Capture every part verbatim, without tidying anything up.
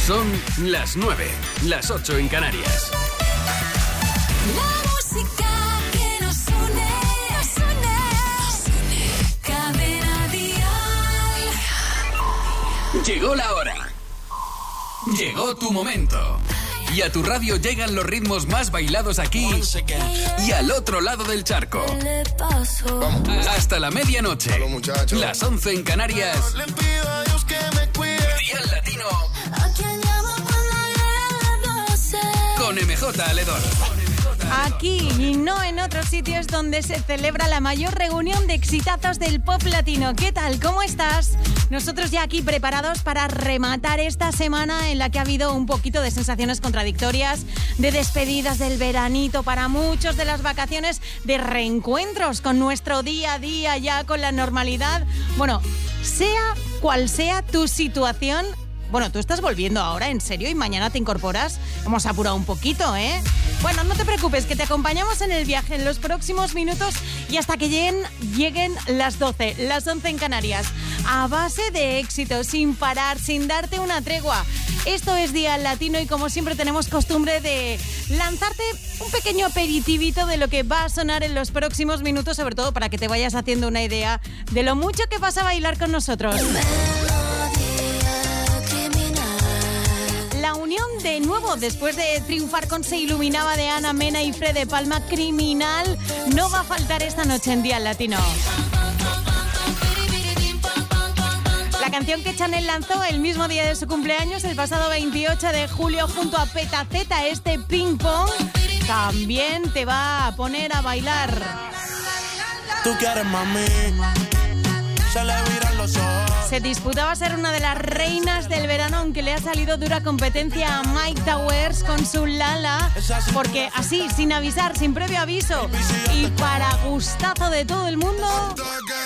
Son las nueve, las ocho en Canarias. La música que nos une, nos une, nos une. Cadena Dial. Llegó la hora. Llegó tu momento. Y a tu radio llegan los ritmos más bailados aquí y al otro lado del charco. Hasta la medianoche. Las once en Canarias. Dial Latino. Con M J Aledor. Aquí y no en otros sitios donde se celebra la mayor reunión de exitazos del pop latino. ¿Qué tal? ¿Cómo estás? Nosotros ya aquí preparados para rematar esta semana en la que ha habido un poquito de sensaciones contradictorias, de despedidas del veranito para muchos, de las vacaciones, de reencuentros con nuestro día a día ya con la normalidad. Bueno, sea cual sea tu situación. Bueno, tú estás volviendo ahora, ¿en serio? ¿Y mañana te incorporas? Hemos apurado un poquito, ¿eh? Bueno, no te preocupes, que te acompañamos en el viaje en los próximos minutos y hasta que lleguen, lleguen las doce, las once en Canarias. A base de éxito, sin parar, sin darte una tregua. Esto es Dial Latino y como siempre tenemos costumbre de lanzarte un pequeño aperitivito de lo que va a sonar en los próximos minutos, sobre todo para que te vayas haciendo una idea de lo mucho que vas a bailar con nosotros. La unión de nuevo, después de triunfar con Se Iluminaba de Ana Mena y Fred Palma, Criminal, no va a faltar esta noche en Dial Latino. La canción que Chanel lanzó el mismo día de su cumpleaños, el pasado veintiocho de julio, junto a Petaceta, este Ping Pong, también te va a poner a bailar. Tú quieres, mami, se le viran los ojos. Se disputaba ser una de las reinas del verano, aunque le ha salido dura competencia a Mike Towers con su Lala, porque así, sin avisar, sin previo aviso y para gustazo de todo el mundo,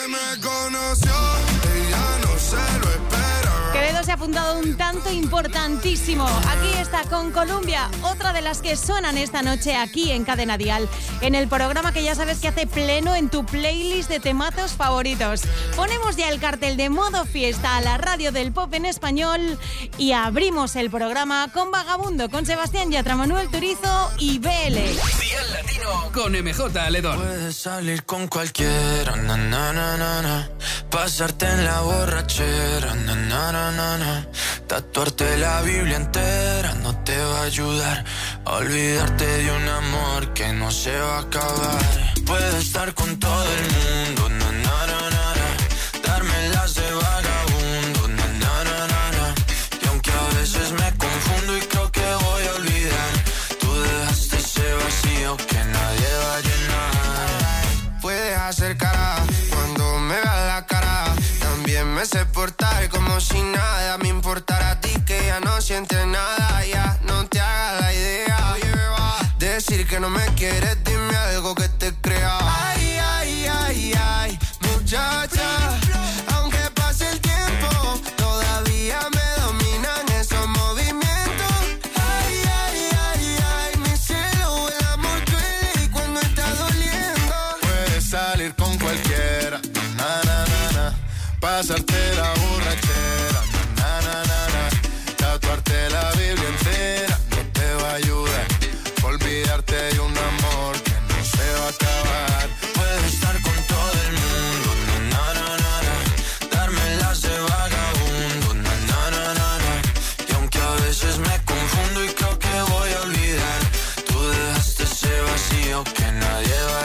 Quevedo se ha apuntado un tanto importantísimo. Aquí está con Columbia, otra de las que suenan esta noche aquí en Cadena Dial, en el programa que ya sabes que hace pleno en tu playlist de temazos favoritos. Ponemos ya el cartel de modo fiesta a la radio del pop en español y abrimos el programa con Vagabundo, con Sebastián Yatra, Manuel Turizo y B L. Dial Latino con M J Aledor. Puedes salir con cualquiera, na, na, na, na, na. Pasarte en la borrachera, na, na, na, na, na. Tatuarte la Biblia entera no te va a ayudar a olvidarte de un amor que no se va a acabar. Puedes estar con todo el mundo, na, na, na, na, na. Darme las de vagabundo, na, na, na, na, na. Y aunque a veces me confundo y creo que voy a olvidar, tú dejaste ese vacío que nadie va a llenar. Puedes hacer cara cuando me veas la cara. También me sé portar como si nada me importara a ti, que ya no sientes nada. Ya no te hagas la idea. Decir que no me quieres, dime algo que te crea. Ay, ay, ay, ay, muchacha. Aunque pase el tiempo, todavía me dominan esos movimientos. Ay, ay, ay, ay, mi cielo, el amor duele y cuando está doliendo. Puedes salir con cualquiera, na, na, na, na. Pasarte la borrachera, na, na, na, na. Tatuarte la Biblia entera no te va a ayudar. Olvidarte de un amor que no se va a acabar. Puedes estar con todo el mundo, na, na, na, na. Darme las de vagabundo, na, na, na, na, na. Y aunque a veces me confundo y creo que voy a olvidar, tú dejaste ese vacío que nadie va a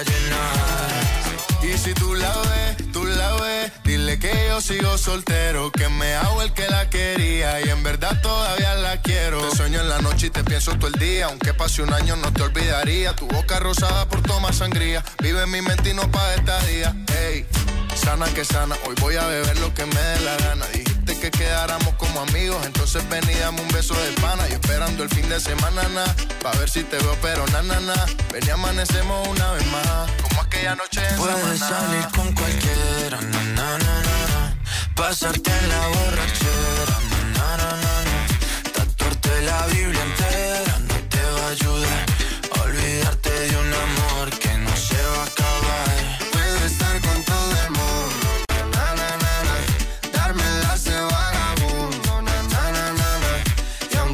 llenar. Y si tú la ves, tú la ves, dile que yo sigo soltero, que me hago el que la quería y en verdad todavía la quiero. Te sueño en la noche y te pienso todo el día, aunque pase un año no te olvidaría. Tu boca rosada por tomar sangría, vive en mi mente y no pa' esta día. Ey, sana que sana, hoy voy a beber lo que me dé la gana. Dijiste que quedáramos como amigos, entonces ven y dame un beso de pana. Y esperando el fin de semana, na, pa' ver si te veo, pero na, na, na. Ven y amanecemos una vez más, como aquella noche en Samaná. Puedes salir con cualquiera, na, na, na, na, na. Pasarte en la borrachera, na, na, na, na. Tatuarte la Biblia entera no te va a ayudar a olvidarte de un amor que no se va a acabar. Puedes estar con todo el mundo, na, na, na, na. Darme las de vagabundo, na, na, na, na, na. Y aunque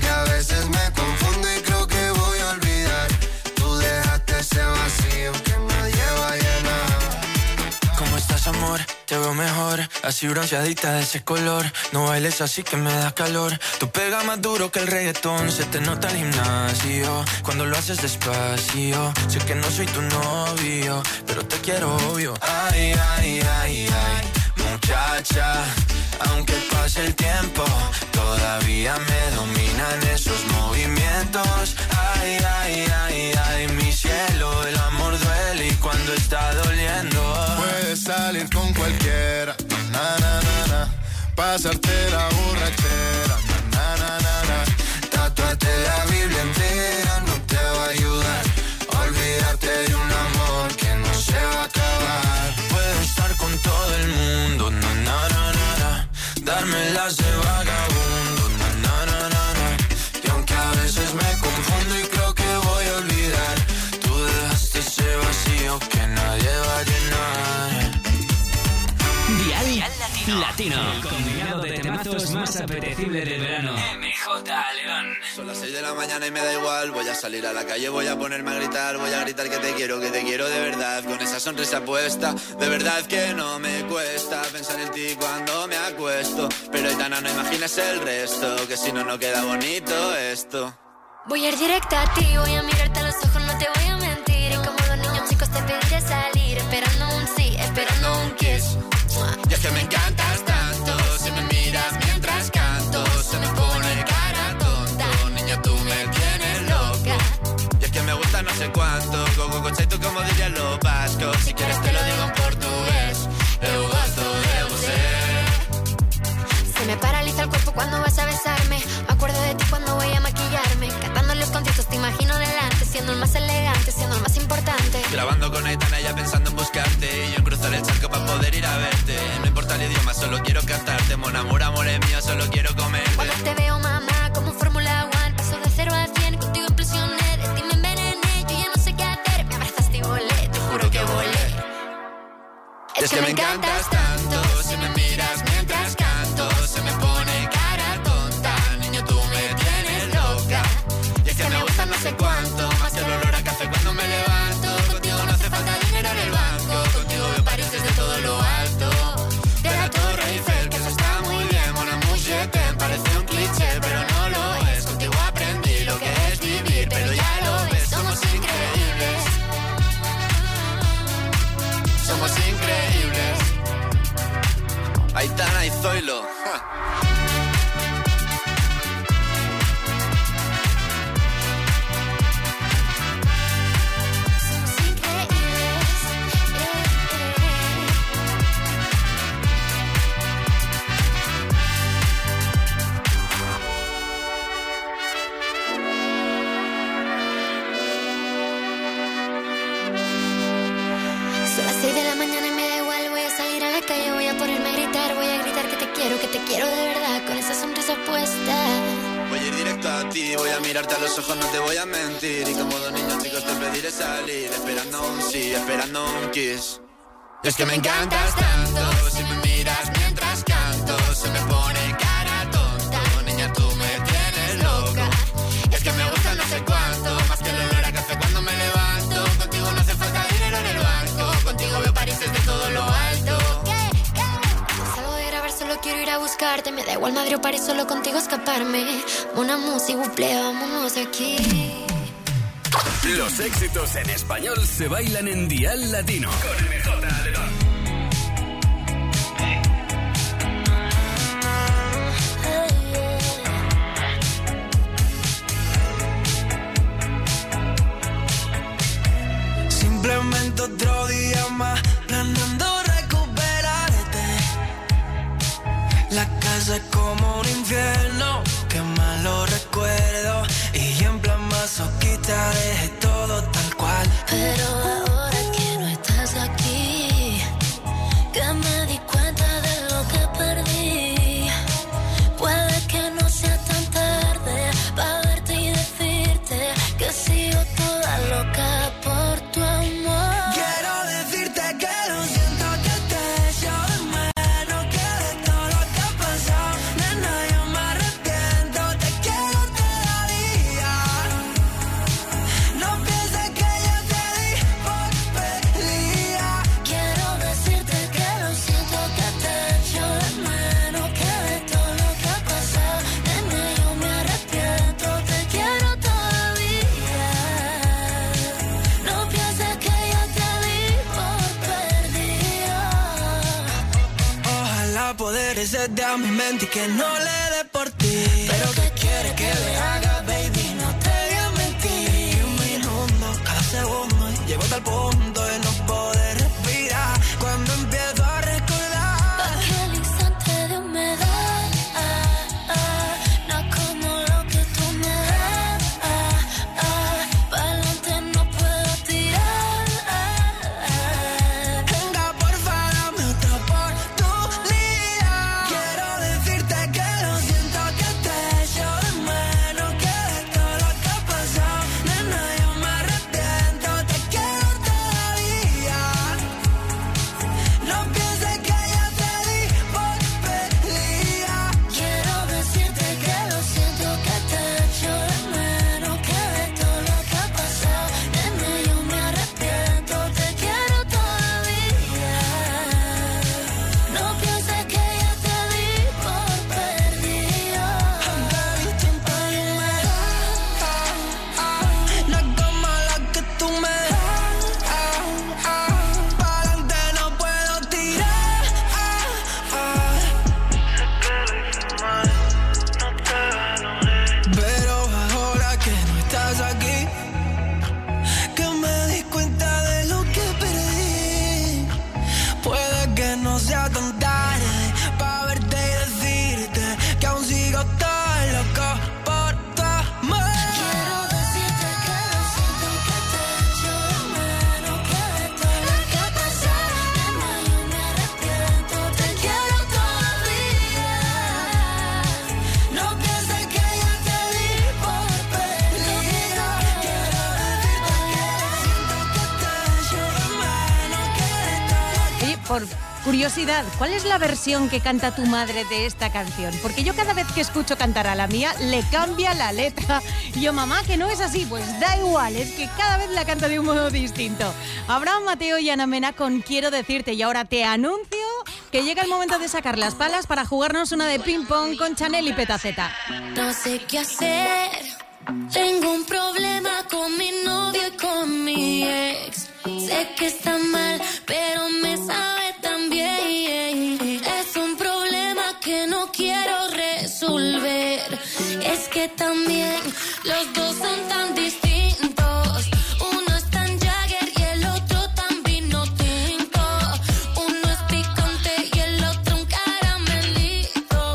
das amor, te veo mejor, así bronceadita de ese color. No bailes así que me da calor. Tú pegas más duro que el reggaetón, se te nota el gimnasio cuando lo haces despacio. Sé que no soy tu novio, pero te quiero obvio. Ay, ay, ay, ay, muchacha, aunque pase el tiempo, todavía me dominan esos movimientos. Ay, ay, ay, ay, mi cielo, el amor duele y cuando está doliendo. Puedes salir con cualquiera, na, na, na, na. Pasarte la borrachera, na, na, na, na. Tatuarte la Biblia entera no te va a ayudar. Olvídate de un amor que no se va a acabar. Puedo estar con todo el mundo, na, na, na, na, na. Dármelas de vagabundo, na, na, na, na, na. Y aunque a veces me confundo y creo que voy a olvidar, tú dejaste ese vacío que nadie va a llenar. Dial Latino. Latino. Combinado de temazos más apetecibles del verano. M J León. Son las seis de la mañana y me da igual. Voy a salir a la calle, voy a ponerme a gritar. Voy a gritar que te quiero, que te quiero de verdad. Con esa sonrisa puesta, de verdad que no me cuesta pensar en ti cuando me acuesto. Pero Aitana, no imaginas el resto, que si no, no queda bonito esto. Voy a ir directa a ti, voy a mirarte a los ojos, no te voy a mentir. Y como dos niños chicos te pediré salir, esperando un sí, esperando un kiss. Y es que me encantas tanto, si me miras mientras canto, se me pone cara tonta. Niña, tú me tienes loca. Y es que me gusta no sé cuánto, gogo conceito como dirían los vascos. Si quieres te lo digo en portugués, eu gosto de você. Se me paraliza el cuerpo cuando vas a besarme. Me acuerdo de ti cuando voy a maquillarme. Cantando los conciertos te imagino delante, siendo el más elegante, siendo el más importante. Grabando con Aitana, ella pensando en buscarte, y yo en cruzar el charco para poder ir a verte. No importa el idioma, solo quiero cantarte. Mon amor, amor es mío, solo quiero comerte. Cuando te veo, mamá, como Fórmula One, paso de cero a cien, contigo implosioné. De ti me envenené, yo ya no sé qué hacer. Me abrazaste y volé, te juro que volé. Es, es que, que me encantas tanto, si me miras mientras canto, se me pone cara tonta. Niño, tú me tienes loca. Y es que me gusta no sé cuánto, más el olor a café cuando me levanto. Contigo no hace falta dinero en el banco, contigo veo París desde todo lo alto. De la Torre Eiffel, que eso está muy bien. Mon amour, je t'aime, parece un cliché, pero no lo es. Contigo aprendí lo que es vivir, pero ya lo ves, somos increíbles. Somos increíbles. Aitana y Zoilo. Ja. Que te quiero de verdad, con esa sonrisa puesta. Voy a ir directo a ti, voy a mirarte a los ojos, no te voy a mentir. Y como dos niños chicos te pediré salir, esperando un sí, esperando un kiss. Y es que me encantas tanto, si me miras mientras canto, se me pone cara tonta. Niña, tú me tienes loca. Y es que me gusta no sé cuánto, más que el olor a café cuando me levanto. Contigo no hace falta dinero en el banco, contigo veo París desde todo lo alto. Solo quiero ir a buscarte, me da igual Madrid o París, solo contigo escaparme. Una música, buple, vámonos de aquí. Los éxitos en español se bailan en Dial Latino. Con M J León. Simplemente otro día más, planeando la casa es como un infierno, qué malo recuerdo. Y en plan masoquista dejé todo tal cual. Pero ahora que no estás aquí, tenga poderes desde a mi mente y que no le dé por ti. Pero ¿qué quiere que le haga, baby? No te voy a mentir. Un minuto, cada segundo, y llego hasta el punto de no poder respirar. Cuando empiezo a recordar aquel instante de humedad, ah, ah, no como lo que tú me das, ah, ah, pa'lante no puedo tirar, ah, ah. Venga, porfa, dame otra oportunidad. Quiero decirte que lo siento, que te echo de menos, que de todo lo que ha pasado, nena, yo me arrepiento, te quiero todavía. No pienses que ya te di por perdida. Quiero decirte que lo siento, que te echo de menos, que de todo lo que ha pasado, nena, yo me arrepiento, te quiero todavía. No pienses que ya te di por perdida. Baby, tiempo y me no es como la que tú me das. Pa'lante no puedo tirar. Pero ahora que no estás aquí, que me di cuenta de lo que perdí, puede que no sea tan tarde pa' verte y decirte que aún sigo tan loco por tu amor. Quiero decirte que lo siento, que te echo de menos, que de todo lo que ha pasado, nena, yo me arrepiento, te quiero todavía. No pienses que ya te di por perdida. Quiero decirte que lo siento, que te echo de menos, que de todo lo que Y por curiosidad, ¿cuál es la versión que canta tu madre de esta canción? Porque yo cada vez que escucho cantar a la mía, le cambia la letra. Y yo, mamá, que no es así. Pues da igual, es que cada vez la canta de un modo distinto. Abraham Mateo y Ana Mena con Quiero Decirte. Y ahora te anuncio que llega el momento de sacar las palas para jugarnos una de ping-pong con Chanel y Petaceta. No sé qué hacer. Tengo un problema con mi novio y con mi ex. Sé que está mal, pero me sabe tan bien. Es un problema que no quiero resolver. Es que también los dos son tan distintos. Uno es tan Jagger y el otro tan vino tinto. Uno es picante y el otro un caramelito.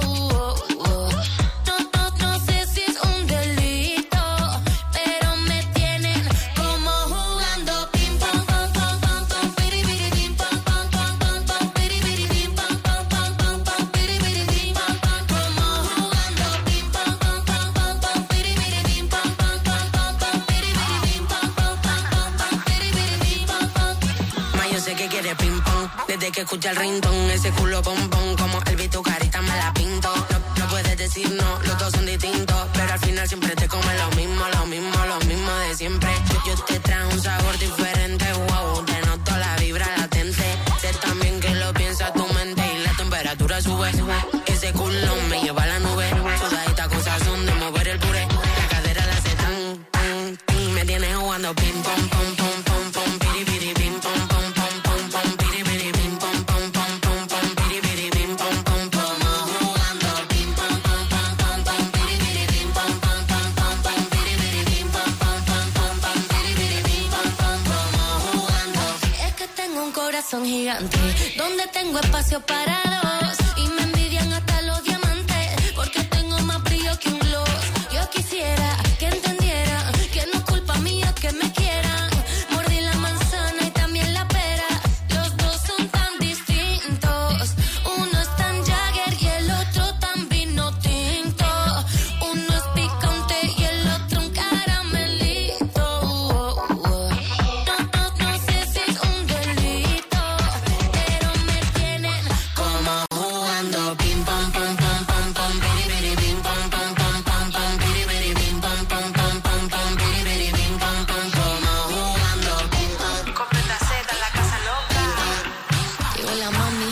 No, no, no sé si es un delito, pero me tienen como jugando ping pong, pong, pong, pong, pong, piri, piri, ping pong, pong, pong, pong, pong, piri, piri, ping pong, pong, pong, pong, pong, piri, piri, ping pong, pong, como jugando ping pong, pong, pong, pong, pong, piri, piri, ping pong, pong, pong, pong, pong, piri, piri, ping pong, pong, pong, pong, pong, piri, piri, ping pong, pong. Ma, yo sé que quiere ping pong. Desde que escucha el ringtone, ese culo bombón. Como el beat, tu carita me la pinto. No, no puedes decir no, los dos son distintos. Pero al final siempre te comen lo mismo, lo mismo, lo mismo de siempre. Yo, yo te trajo un sabor diferente, wow. Te noto la vibra latente. Sé también que lo piensa tu mente y la temperatura sube. Ese culo me lleva a la nube. Sudadita cosas son de mover el puré. La cadera la hace tan, tan, tan. Me tienes jugando ping pong, pong, pong, pong, pong, piri, piri, ping pong, pong, pong, pong, pong, piri, piri, ping pong, pong, pong, pong, pong, piri, piri, ping pong, pong, pong. Jugando ping pong, pong, pong, pong, pong, piri, piri, ping pong, pong, pong, pong, pong, piri, piri, ping pong, pong, pong, pong, pong, piri, piri, ping pong, pong, pong. Jugando. Es que tengo un corazón gigante donde tengo espacio para dos y me envidian hasta los diamantes porque tengo más brillo que un gloss. Yo quisiera que entendieran que no es culpa mía que me quieran. Mordí la manzana y también la pera. Los dos son tan distintos. Uno es tan Jagger y el otro tan vino tinto. Uno es picante y el otro un caramelito. No, no, no sé si es un delito, pero me tienen Como jugando ping pong, pong, pong, pong, pong, piri, piri, ping pong, pong, pong, pong, pong, piri, piri, ping pong, pong, pong, pong, pong, piri, piri, ping pong, pong. Como jugando ping pong. Con Petaceta en la casa loca. Llegó la mami.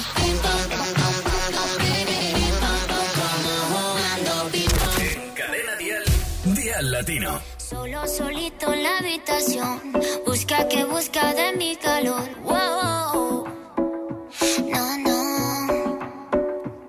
Como jugando ping pong. En Cadena Dial, Dial Latino. Solo solito en la habitación, busca que busca de mi calor. Wow. No, no.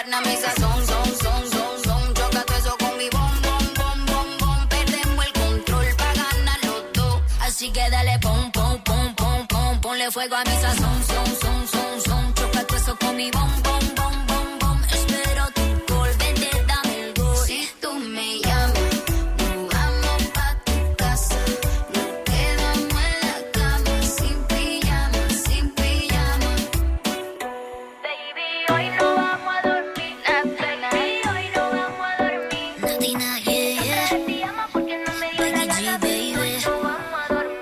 carne a mi sazón, son, son, son, son. Chócate eso con mi bom, bom, bom, bom, bom. Perdemos el control pa' ganar los dos. Así que dale pom, pom, pom, pom, pom. Ponle fuego a mi sazón, son, son, son, son. Chócate eso con mi bom, bom, bom, bom, bom. Espero tu gol, vente, dame el gol. Si tú me llamas, nos vamos pa' tu casa. Nos quedamos en la cama, sin pijama, sin pijama. Baby, hoy no vamos a dormir, baby, hoy no vamos a dormir. Natina, yeah, yeah. Te llama porque no me dio la gana, baby, hoy no vamos a dormir.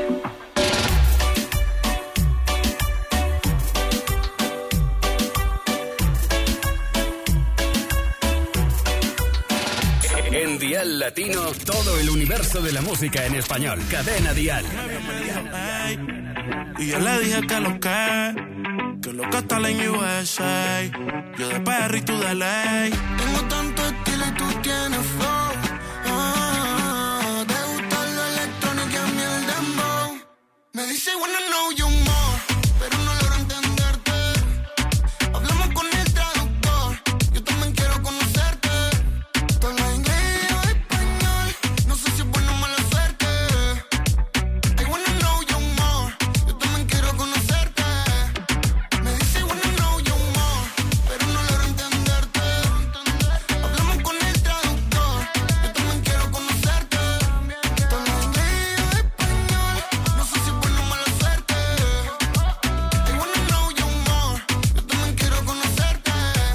En Dial Latino, todo el universo de la música en español. Cadena Dial. Ey, y yo le dije que lo que, que lo que está en U S A. Yo de perro y tú de ley. Tengo tanto estilo y tú tienes flow. Ah, te gusta lo electrónico y a mí el dembow. Me dice wanna know you more, pero no logro entenderte. Hablamos con el traductor, yo también quiero conocerte. Tú hablas inglés y yo español, no sé si es buena o mala suerte. I wanna know you more, yo también quiero conocerte. Me dice wanna know you more, pero no logro entenderte. Hablamos con el traductor, yo también quiero conocerte. Tú hablas inglés y yo español, no sé si es buena o mala suerte. I wanna know you more, yo también quiero conocerte.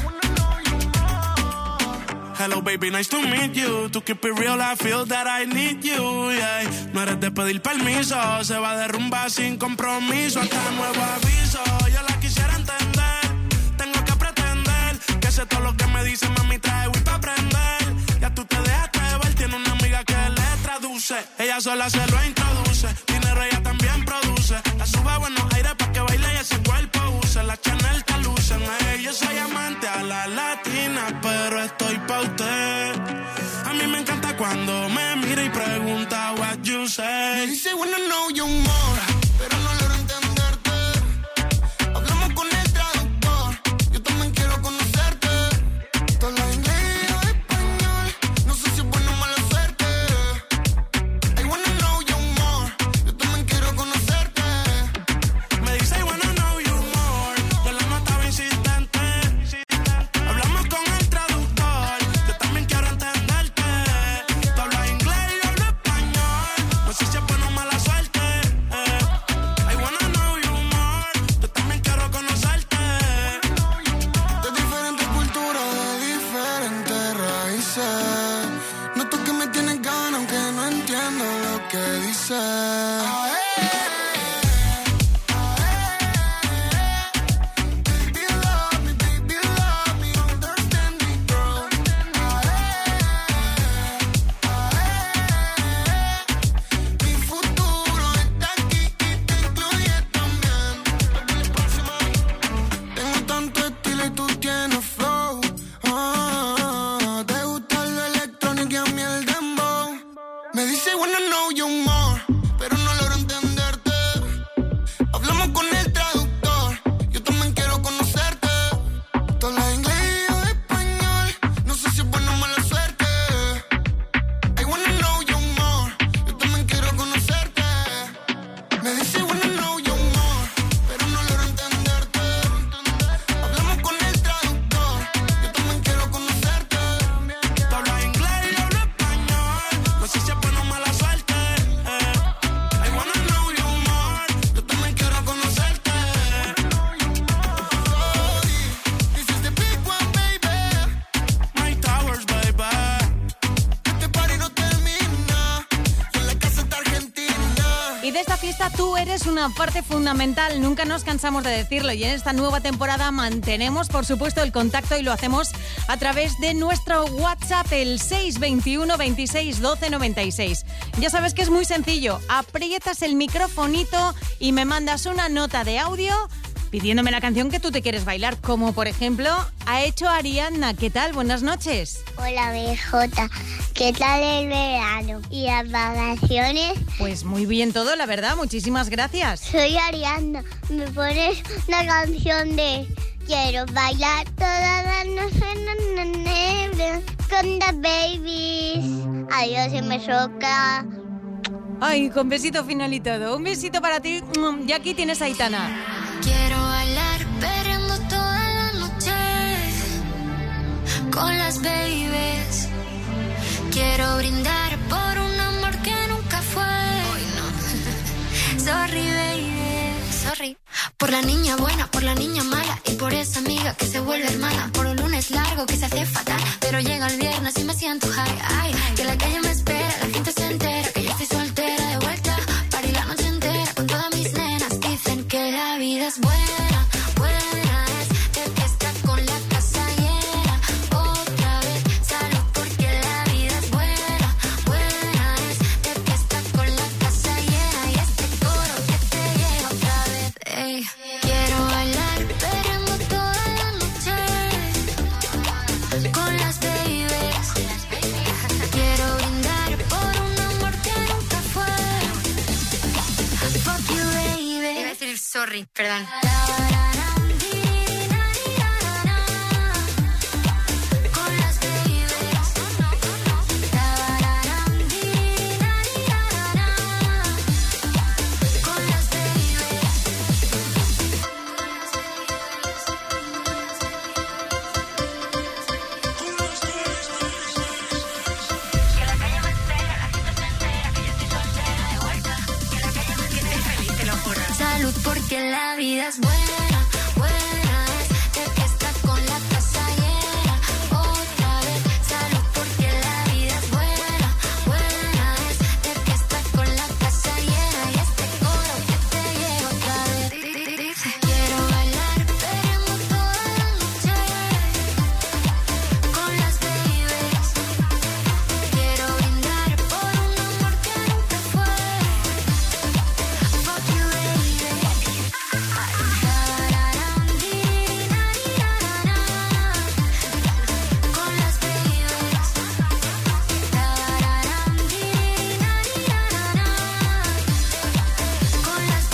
Hello baby, nice to meet you. To keep it real, I feel that I need you, yeah. No eres de pedir permiso, se va a derrumbar sin compromiso. Hasta nuevo aviso, yo la quisiera entender. Tengo que pretender que sé todo lo que me dice, mami, trae Wii pa' aprender. Ya tú te dejaste ver, tiene una amiga que le traduce. Ella sola se lo introduce, dinero ella también produce. La sube a buenos aires pa' que baile y ese cuerpo use. La Chanel te lucen, ey, yo soy amante a la latina, pero estoy pa' usted. A mí me encanta cuando me mira y pregunta what you say. Me dice wanna know you more, pero no logro entenderte. Hablamos con el traductor, yo también quiero conocerte. Tú hablas inglés y yo español, no sé si es buena o mala suerte. I wanna know you more, yo también quiero conocerte. Me dice I wanna know you more, yo la notaba insistente. Hablamos con el traductor, yo también quiero entenderte. Tú hablas inglés y yo hablo español, no sé si es buena o mala suerte. eh. I wanna know you more, yo también quiero conocerte. De diferentes culturas, de diferentes raíces. Noto que me tienes ganas aunque no entiendo lo que dices. Baby, love me, baby, love me, understand me, girl. Mi futuro está aquí y te incluye también. Tengo tanto estilo y tú tienes flow. Ah, te gusta lo electrónico y a mí el dembow. Me dice wanna know you more, pero no logro entenderte. Hablamos con el traductor, yo también quiero conocerte. Tú hablas inglés y yo español, no sé si es buena o mala suerte. I wanna know you more, yo también quiero conocerte. Me dice wanna know you more, pero no logro entenderte. Hablamos con el traductor, yo también quiero conocerte. Tú hablas inglés y yo hablo español, no sé si es buena o mala suerte. eh. I wanna know you more, yo también quiero conocerte. This is the big one, baby. My towers, baby. Este party no termina, y en la casa está Argentina. Y de esta fiesta tú eres una parte fundamental, nunca nos cansamos de decirlo, y en esta nueva temporada mantenemos, por supuesto, el contacto y lo hacemos a través de nuestro WhatsApp, el seis veintiuno veintiséis doce noventa y seis. Ya sabes que es muy sencillo, aprietas el microfonito y me mandas una nota de audio pidiéndome la canción que tú te quieres bailar, como por ejemplo ha hecho Ariadna. ¿Qué tal? Buenas noches. Hola, B J. ¿Qué tal el verano? ¿Y las vacaciones? Pues muy bien todo, la verdad. Muchísimas gracias. Soy Ariadna. ¿Me pones una canción de quiero bailar toda la noche en la nieve con the babies. Adiós, se me choca. Ay, con besito final y todo. Un besito para ti. Y aquí tienes a Aitana. Quiero bailar perreando toda la noche con las babies. Quiero brindar por un amor que nunca fue. Hoy no. Sorry, baby. Sorry. Por la niña buena, por la niña mala y por esa amiga que se vuelve hermana. Por un lunes largo que se hace fatal, pero llega el viernes y me siento high. Ay, que la calle me espera, la gente se entera que yo estoy soltera de vuelta. Party la noche entera con todas mis nenas. Dicen que la vida es buena, buena es el que está con la casa llena. Otra vez, salud porque la vida es buena, buena es el que está con la casa llena. Y este coro que te llega otra vez, ey. Quiero bailar perreando toda la noche con las babies. Quiero brindar por un amor que nunca fue. Fuck you, baby. Iba a decir sorry, perdón. Con las babies. Con las babies. Que la calle me espera, la gente se entera que yo estoy soltera de vuelta. Que la calle me quiere feliz, te lo juro. Salud porque la vida es buena, buena es el que está con la casa llena. Otra vez, salud porque la vida es buena, buena es el que está con la casa llena. Y este coro que te llega otra vez. Dice, quiero bailar perreando toda la noche con las babies. Quiero brindar por un amor que nunca fue. Fuck you, baby. Con las babies. Con las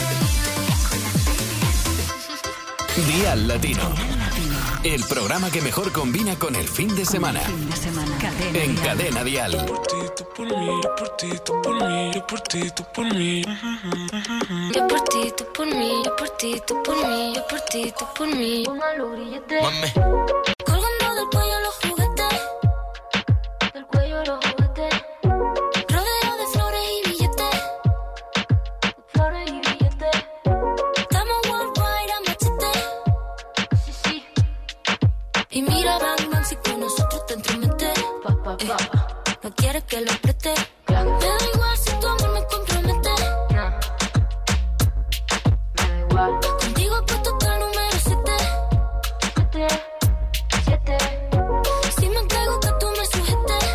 babies. Día al Latino. El programa que mejor combina con el fin de semana. En Cadena Dial. Por ti, tú por mí, yo por ti, tú por mí, yo por ti, tú por mí. Yo por ti, tú por mí, yo por ti, tú por mí, yo por ti, tú por mí. Póngalo grillete. Mami. Colgando del cuello los juguetes, del cuello los juguetes. Rodeo de flores y billetes, flores y billetes. Estamos worldwide a machete, sí, sí. Y mira, bang, bang, si con nosotros te entrometes. Pa, pa, pa. Eh, no quieres que lo apriete. Me da igual si tu amor me compromete. Contigo apuesto hasta el número siete. Siete, siete. Si me entrego que tú me sujetes.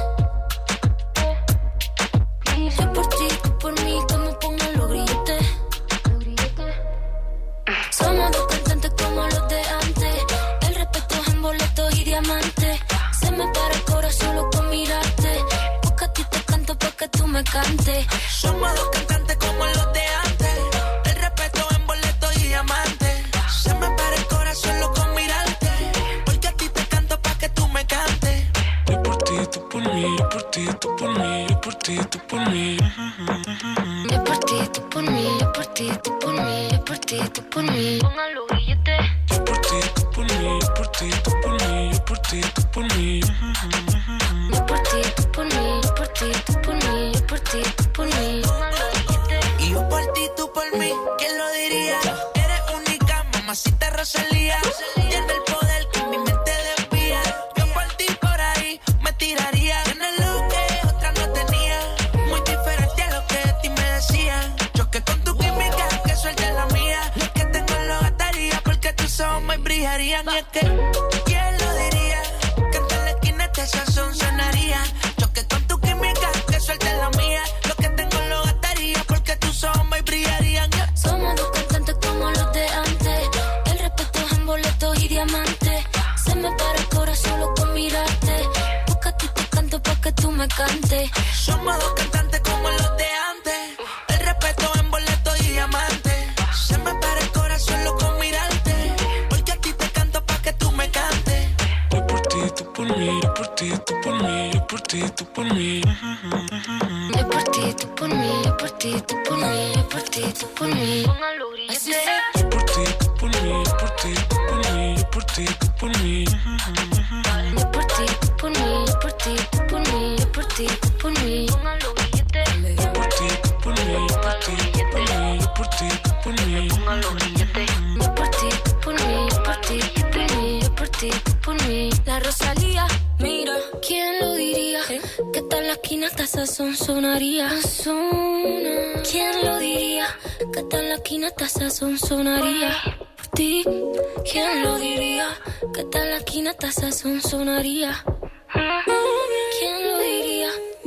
Yo por ti, tú por mí, que me pongan los grilletes. Somos dos cantantes como los de antes. El respeto es en boletos y diamantes. Se me para el corazón solo con mirarte. Porque a ti te canto pa' que tú me cantes. Somos dos cantantes como los de antes. El respeto en boleto y diamante. Se me para el corazón solo con mirarte. Porque a ti te canto pa' que tú me cantes. Yo por ti, tú por mí, yo por ti, tú por mí, yo por ti, tú por mí. Yo por ti, tú por mí, yo por ti, tú por mí, yo por ti, tú por mí. Póngalo grillete. Yo por ti, tú por mí, yo por ti, tú por mí, yo por ti, tú por mí. Yo por ti, tú por mí, yo por ti, tú por mí, yo por ti, tú por mí. Póngalo grillete. Y yo por ti, tú por mí, ¿quién lo diría? Eres única, mamacita Rosalía. Tienes el poder que mi mente desvía. Yo por ti por ahí me tiraría. Tienes lo que otra no tenía. Muy diferente a lo que de ti me decían. Choque con tu química, que suelte la mía. Lo que tengo lo gastaría porque tus ojos me brillarían. Y es que, ¿quién lo diría? Que en la esquina este sazón sonaría. Choque con tu química, que suelte la mía. Lo que tengo lo gastaría porque tus ojos me brillarían. Somos dos cantantes como los de antes. El respeto es en boletos y diamantes. Se me para el corazón solo con mirarte. Porque a ti te canto pa' que tú me cantes. Somos dos cantantes como los de antes. El respeto en boleto y diamante. Se me para el corazón solo con mirarte. Porque a ti te canto pa' ti, tú por mí. Yo por ti, tú por mí. Yo por ti, tú por mí. Yo por ti, tú por mí. Así es. Yo por ti, tú por mí. Yo por ti, tú por mí. Yo por ti, tú por mí. Yo por ti, tú por mí. Yo por ti, tú por mí. Yo por ti, tú por mí. Yo por ti, tú por mí. Yo por ti, tú por mí. Yo por ti, tú por mí. Yo por ti, tú por mí. Yo por ti, tú por mí. Yo por ti, tú por mí. La Rosalía, mira, ¿quién lo diría? Que tal la esquina hasta sazón sonaría. ¿Quién lo diría? Que tal la esquina hasta sazón sonaría. Por ti, ¿quién lo diría? Que tal la esquina hasta sazón sonaría. ¿Quién lo diría?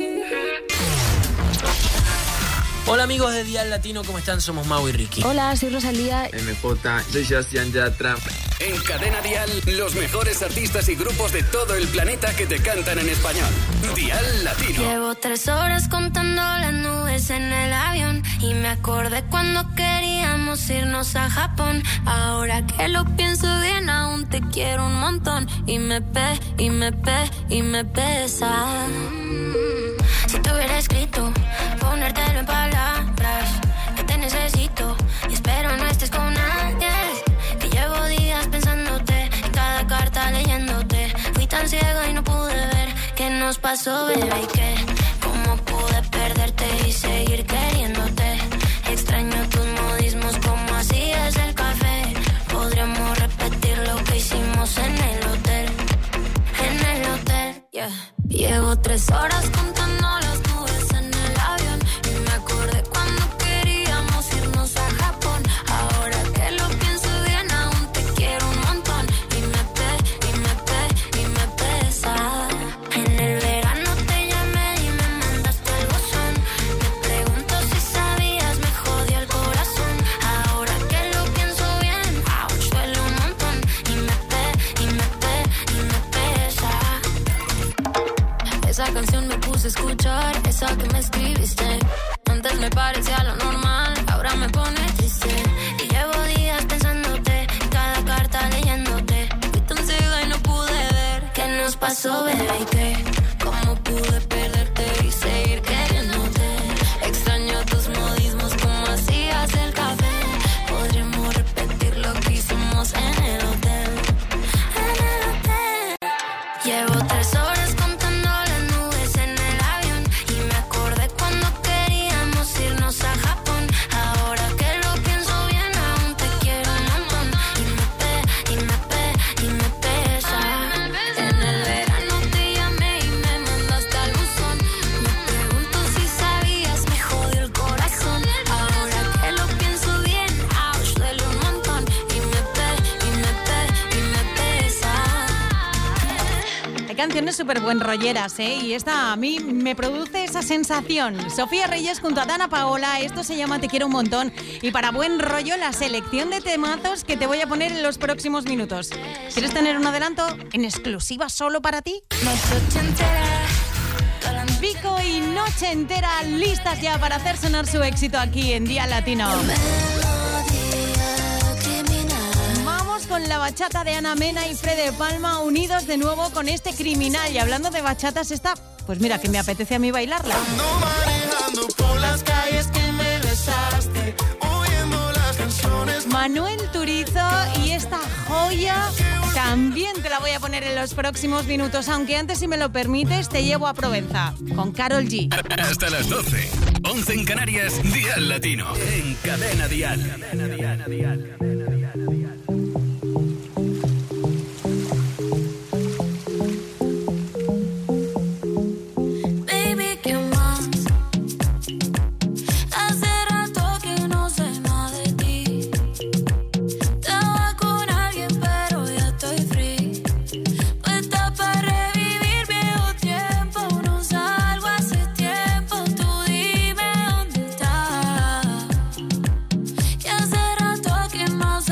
Hola amigos de Dial Latino, ¿cómo están? Somos Mau y Ricky. Hola, soy Rosalía. M J, soy Sebastián Yatra. En Cadena Dial, los mejores artistas y grupos de todo el planeta que te cantan en español. Dial Latino. Llevo tres horas contando las nubes en el avión y me acordé cuando queríamos irnos a Japón. Ahora que lo pienso bien, aún te quiero un montón y me pe, y me pe, y me pesa. Si te hubiera escrito, ponértelo en palabras, que te necesito y espero no estés con nadie. Que llevo días pensándote, en cada carta leyéndote. Fui tan ciega y no pude ver qué nos pasó, bebé, y que cómo pude perderte y seguir queriéndote. Extraño tus modismos, como hacías el café. Podríamos repetir lo que hicimos en el hotel, en el hotel, yeah. Llevo tres horas contando las nubes en el avión y me acordé cuando queríamos irnos a Japón. Ahora que lo pienso bien, aún te quiero un montón y me pe, y me pe, y me pesa. En el verano te llamé y me mandaste el buzón. Me pregunto si sabías, me jodió el corazón. Ahora que lo pienso bien, ouch, duele un montón y me pe, y me pe, y me pesa. Esa canción me puse a escuchar, esa que me escribiste. Antes me parecía lo normal, ahora me pone triste. Y llevo días pensándote, cada carta leyéndote. Fui tan ciega y no pude ver qué nos pasó, bebé, y que cómo pude perderte y seguir queriéndote. Extraño tus modismos, como hacías el café. Podríamos repetir lo que hicimos en el hotel, en el hotel. Llevo tres horas contando las nubes en el avión y me acordé cuando queríamos irnos a Japón. Ahora que lo pienso bien, aún te quiero un montón y me pe, y me pe, y me pesa. En el verano te llamé y me mandaste al buzón. Me pregunto si sabías, me jodió el corazón. Ahora que lo pienso bien, ouch, duele un montón y me pe, y me pe, y me pesa. Hay canciones súper buen rolleras, ¿eh? Y esta a mí me produce esa sensación. Sofía Reyes junto a Dana Paola, esto se llama Te quiero un montón. Y para buen rollo, la selección de temazos que te voy a poner en los próximos minutos. ¿Quieres tener un adelanto en exclusiva solo para ti? Noche entera. Vico y Noche Entera, listas ya para hacer sonar su éxito aquí en Día Latino. Vamos con la bachata de Ana Mena y Fred Palma, unidos de nuevo con este Criminal. Y hablando de bachatas, esta, pues mira, que me apetece a mí bailarla. Ando manejando por las calles que me besaste, oyendo las canciones. Manuel Turizo y esta joya también te la voy a poner en los próximos minutos, aunque antes, si me lo permites, te llevo a Provenza con Karol G. Hasta las doce, once en Canarias, Dial Latino. En Cadena Dial. Cadena Dial, Cadena Dial, Cadena Dial, Cadena Dial. Baby, ¿qué más? Hace rato que no sé nada de ti. Estaba con alguien, pero ya estoy free. Puesta para revivir viejo tiempo. No salgo hace tiempo. Tú dime dónde estás. Que hace rato que más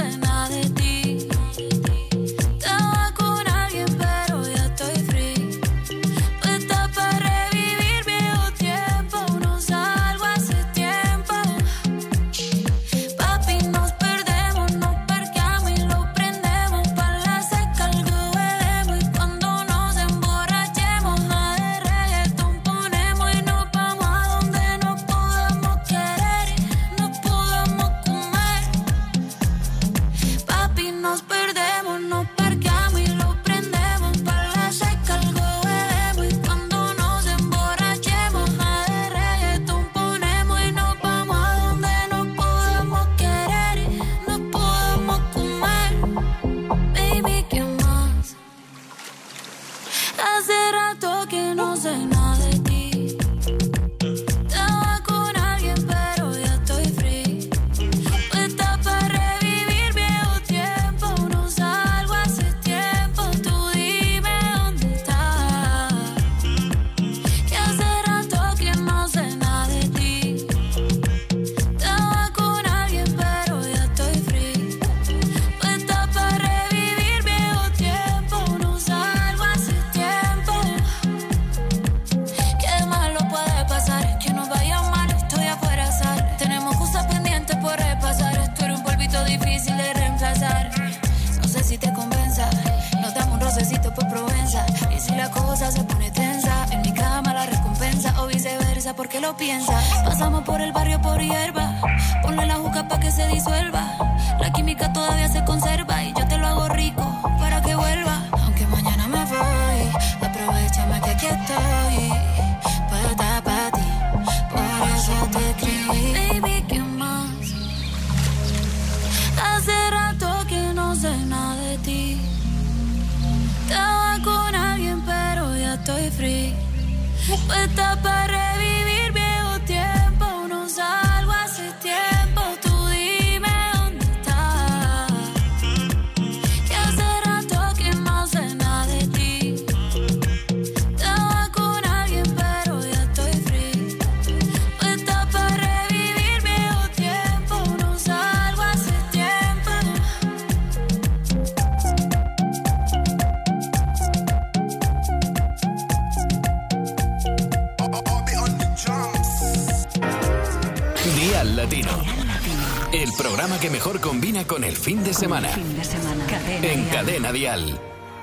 Hace rato que no sé nada de ti. Estaba con alguien pero ya estoy free. Puesta para revivir viejo tiempo. No salgo hace tiempo. Tú dime dónde estás. Que hace rato que no sé nada de ti. Estaba con alguien pero ya estoy free. Puesta para revivir viejo tiempo. No salgo hace tiempo. Qué malo puede pasar, que nos vaya mal, estoy afuera azar. Tenemos cosas pendientes por repasar. Esto era un polvito difícil de reemplazar. No sé si te convenza, nos damos un rocecito por Provenza. Y si la cosa se pone tensa, en mi cama la recompensa o viceversa, ¿por qué lo piensas? Pasamos por el barrio por hierba, ponle la juca pa' que se disuelva. La química todavía se conserva y yo te lo hago rico para que vuelva. Aunque mañana me voy, aprovechame que aquí estoy. Puedo estar para ti, por eso te escribí. Baby, ¿qué más? Hace rato que no sé nada de ti. Estaba con alguien pero ya estoy free. Puesta para revivir viejo tiempo. No salgo hace tiempo. Tú dime dónde estás. Que hace rato que no sé nada de ti. Estaba con alguien pero ya estoy free. Puesta para revivir viejo tiempo. No salgo hace tiempo. Día Latino. El programa que mejor combina con el fin de semana. Fin de semana. Cadena En Dial. Cadena Dial.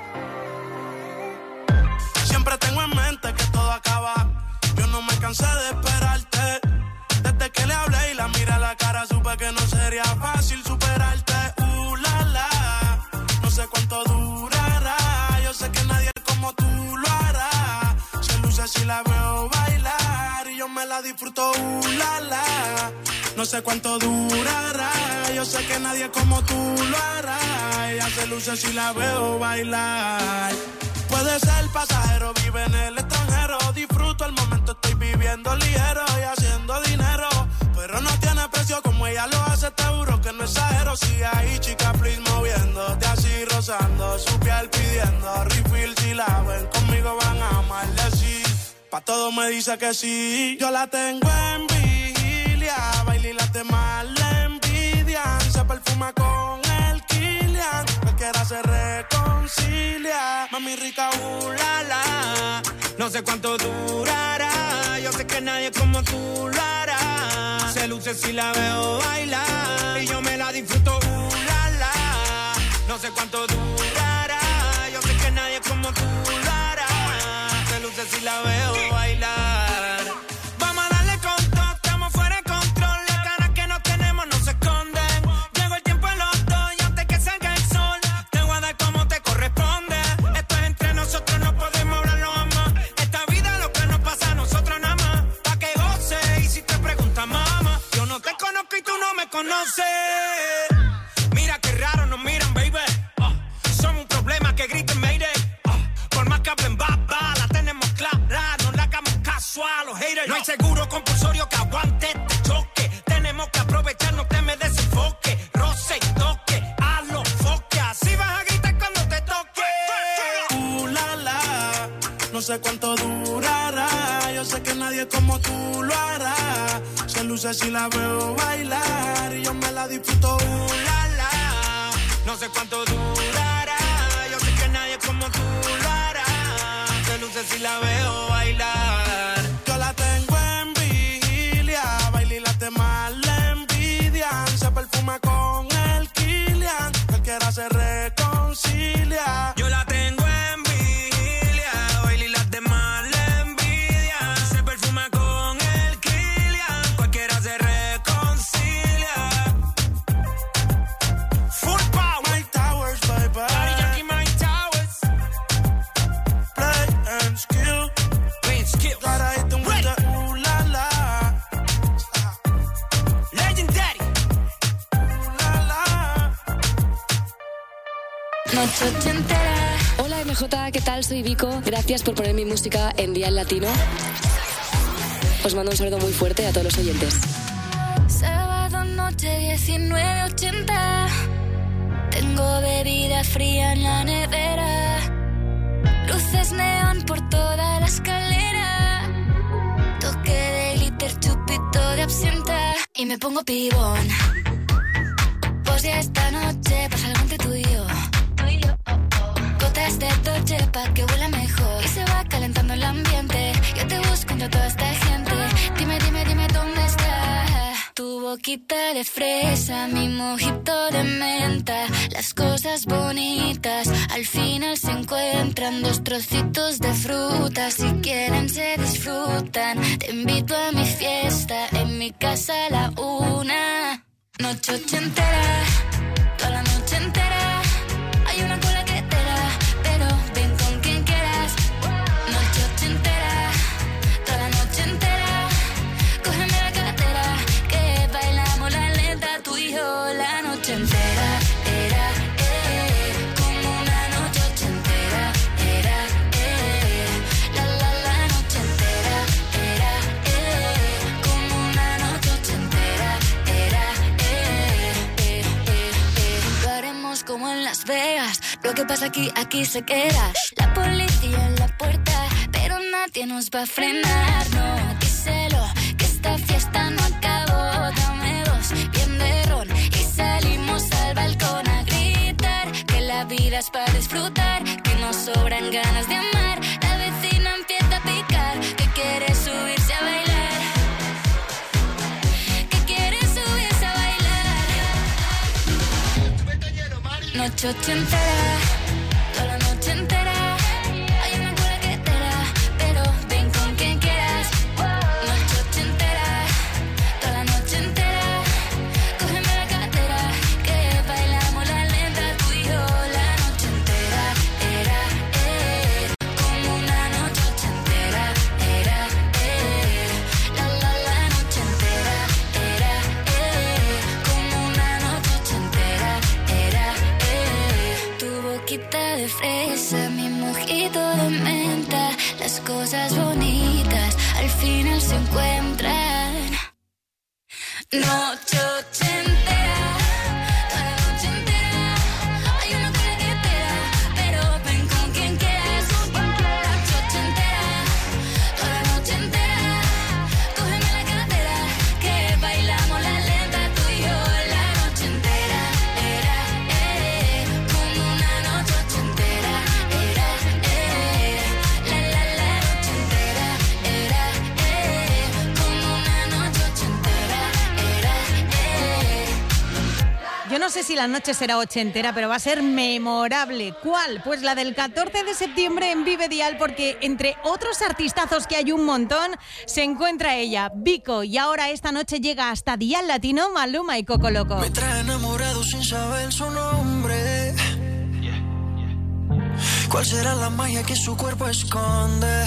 Siempre tengo en mente que todo acaba. Yo no me cansé de esperarte. Desde que le hablé y la miré a la cara, supe que no sería fácil superarte. Uh, la, la. No sé cuánto durará. Yo sé que nadie como tú lo hará. Se luce si la veo bailar y yo me la disfruto. Uh, la, la. No sé cuánto durará. Yo sé que nadie como tú lo hará. Ella se luce si la veo bailar. Puede ser pasajero, vive en el extranjero. Disfruto el momento, estoy viviendo ligero y haciendo dinero. Pero no tiene precio como ella lo hace, te juro que no exagero. Sigue ahí, chica, please, moviéndote así, rozando su piel, pidiendo refill. Si la ven conmigo van a amarle, sí. Pa' todo me dice que sí. Yo la tengo en vigilia, baila y las demás le envidian. Se perfuma con el Kilian, cualquiera se reconcilia. Mami rica, uh, la, la. No sé cuánto durará. Yo sé que nadie como tú lo hará. Se luce si la veo bailar y yo me la disfruto, uh, la, la. No sé cuánto durará. Yo sé que nadie como tú lo hará. Se luce si la veo bailar. Vamos a darle con todo, estamos fuera de control. Las ganas que no tenemos no se esconden. Llegó el tiempo en los dos y antes que salga el sol te voy a dar como te corresponde. Esto es entre nosotros, no podemos hablarlo jamás. Esta vida lo que nos pasa a nosotros nada más. Pa' que goce y si te preguntas mamá, yo no te conozco y tú no me conoces. Mira qué raro nos miran, baby. Uh, son un problema que griten mayday. Uh, por más que hablen baba, la tenemos clara. No le hagamos caso a los haters. No hay seguro compulsorio que aguante este choque. Tenemos que aprovechar, no te me desenfoque. Roce y toque, a los foques. Así vas a gritar cuando te toque. Uh, la, la. No sé cuánto durará. Yo sé que nadie como tú lo hará. Se luce si la veo bailar y yo me la disfruto. Uh, la, la. No sé cuánto durará. Yo sé que nadie como tú lo hará. Se luce si la veo bailar. Yo la tengo en vigilia, baila y las demás le envidian. Se perfuma con el Kilian, cualquiera se reconcilia. Yo la tengo en vigilia, baila y las demás le envidian. Se perfuma con el Kilian, cualquiera se reconcilia. Full power, Mike Towers, bye bye. Daddy Yankee, Mike Towers. Play and skill. Play and skill. Gotta hit them with the ooh la la. Legendary. Ooh la la. Noche entera Hola M J, ¿qué tal? Soy Vico. Gracias por poner mi música en Dial Latino. Os mando un saludo muy fuerte a todos los oyentes. Sábado noche diecinueve ochenta. Tengo bebida fría en la nevera. Luces neón por toda la escalera. Toque de glitter, chupito de absenta. Y me pongo pibón. Pues ya esta noche pasa algo entre tú y yo. Gotas de Dolce pa' que huela mejor. Y se va calentando el ambiente. Yo te busco entre toda esta gente. Dime, dime, dime dónde está. Tu boquita de fresa, mi mojito de menta. Las cosas bonitas al final se encuentran. Dos trocitos de fruta, si quieren se disfrutan. Te invito a mi fiesta, en mi casa a la una. Noche ochentera, toda la noche entera. Hay una cola que te da, pero ven con quien quieras. Noche ochentera, toda la noche entera. Cógeme la cartera, que bailamos la lenta, tú y yo la noche entera. Era, eh, como una noche ochentera. Era, eh, la la la noche entera. Era, eh, como una noche ochentera. Era, eh, eh, eh, eh. Lo haremos como en Las Vegas. Lo que pasa aquí, aquí se queda. La policía en la puerta, pero nadie nos va a frenar. No, díselo, que esta fiesta no acabó. Dame dos, bien de ron, y salimos al balcón a gritar. Que la vida es para disfrutar, que nos sobran ganas de amar. La vecina empieza a picar, que quiere subirse a bailar. Que quiere subirse a bailar. Noche ochentera, toda la noche entera. Hay una cola que te da, pero ven con quien quieras. Noche ochentera, toda la noche entera. Cógeme la cartera, que bailamos la lenta, tú y yo la noche entera. Era, eh, como una noche ochentera. Era, eh, la la la noche entera. Era, eh, como una noche ochentera. Era, eh, tu boquita de fresa, mi mojito de menta. Las cosas bonitas al final se encuentran. Noche ochentera, toda la noche entera. Hay una cola que te da, pero ven con quien quieras. Noche ochentera, toda la noche entera. Cógeme la cartera, que bailamos la lenta, tú y yo la noche entera. Era, eh, como una noche ochentera. Era, eh, la la la noche entera. Era, eh, como una noche ochentera. Era, eh. Yo no sé si la noche será ochentera, pero va a ser memorable. ¿Cuál? Pues la del catorce de septiembre en Vive Dial, porque entre otros artistazos que hay un montón, se encuentra ella, Vico, y ahora esta noche llega hasta Dial Latino, Maluma y Coco Loco. Me trae enamorado sin saber su nombre. ¿Cuál será la magia que su cuerpo esconde?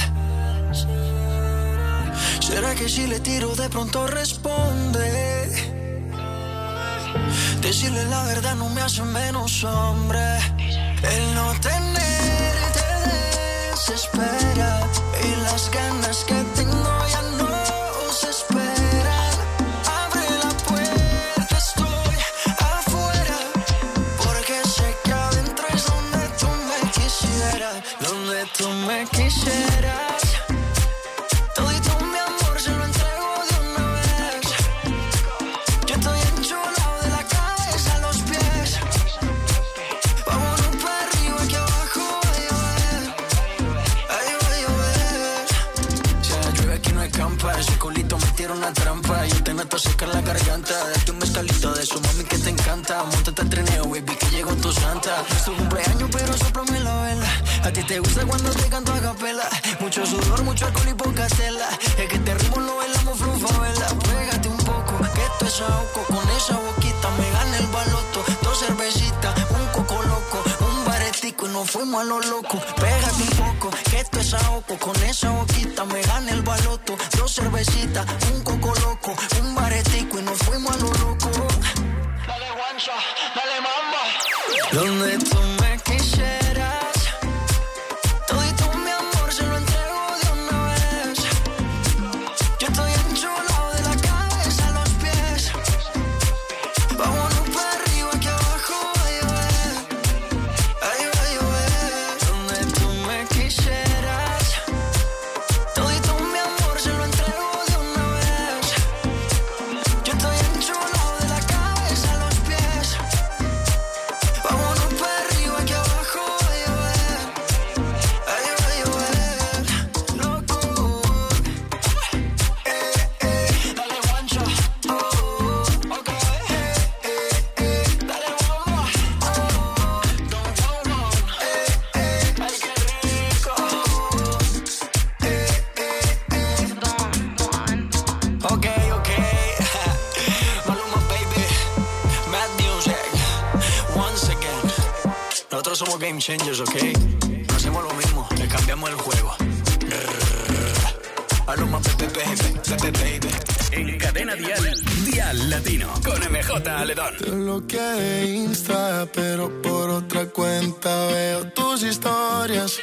¿Será que si le tiro de pronto responde? Decirle la verdad no me hace menos hombre. El no tenerte desespera, y las ganas que tengo ya no se esperan. Abre la puerta, estoy afuera, porque sé que adentro es donde tú me quisieras, donde tú me quisieras. Todito mi amor se lo entrego de una vez. Yo estoy enchulado de la cabeza a los pies. Vámonos para arriba, que abajo va a llover. Ahí va a llover. Si la llueve aquí no escampa, ese culito me tira una trampa. Y te meto a secar la garganta. Date un mezcalito de su mami que te encanta. Móntate al trineo, baby, que llegó tu santa. Es tu cumpleaños, pero sóplame la vela. A ti te gusta cuando te canto a capela. Mucho sudor, mucho alcohol y poca tela. Es que este ritmo lo bailamos flufavela. Pégate un poco, que esto es ahogo. Con esa boquita me gana el baloto. Dos cervecitas, un coco loco, un baretico y nos fuimos a lo loco. Pégate un poco, que esto es ahogo. Con esa boquita me gana el baloto. Dos cervecitas, un coco loco, un baretico y nos fuimos a lo loco. Dale guancha, dale mamba. Donde tú me quisieras, game changers, ¿ok? No hacemos lo mismo, le cambiamos el juego. Aroma, pepe, pepe, baby. En Cadena Dial, Dial Latino, con M J Aledón. Te bloqueé de Insta, pero por otra cuenta veo tus historias.